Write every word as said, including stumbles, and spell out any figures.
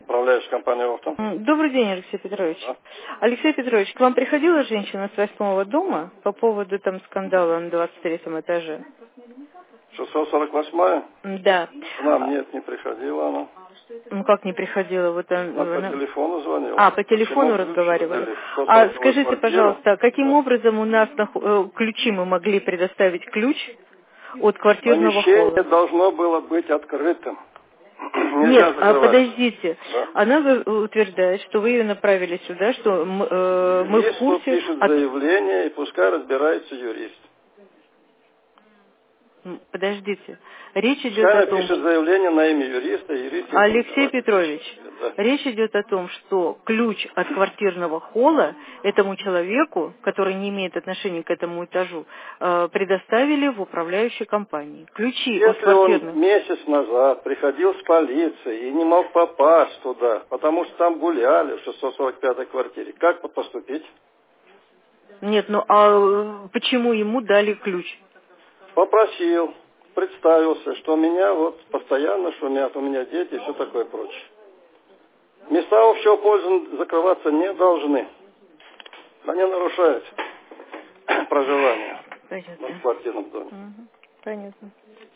Управляющая компания «Офтон». Добрый день, Алексей Петрович. Да. Алексей Петрович, к вам приходила женщина с восьмого дома по поводу там скандала на двадцать третьем этаже? шестьсот сорок восьмая? Да. К нам нет, не приходила она. Ну как не приходила? Вот он, Она она... по телефону звонила. А, по телефону Почему разговаривали. ключ А взяли? скажите, Квартиру. пожалуйста, каким Да. образом у нас нах- э, ключи мы могли предоставить ключ от квартирного Помещение холла? должно было быть открытым. Нельзя Нет, а закрывать. подождите. Да. Она вы- утверждает, что вы ее направили сюда, что м- э, мы в Юристу курсе. пишет от- заявление, и пускай разбирается юрист. М, Подождите. Речь идет Пускай о том, напишет заявление на имя юриста, и юрист ему будет Алексей давать Петрович, ключ. Да. речь идет о том, что ключ от квартирного холла этому человеку, который не имеет отношения к этому этажу, э, предоставили в управляющей компании. Ключи от Если он квартирных... месяц назад приходил с полицией и не мог попасть туда, потому что там гуляли в шестьсот сорок пятой квартире, как поступить? Нет, ну а э, почему ему дали ключ? Попросил, представился, что у меня вот постоянно шумят, у меня дети и все такое прочее. Места общего пользования закрываться не должны. Они нарушают проживание Понятно. в квартирном доме. Мгм. Понятно.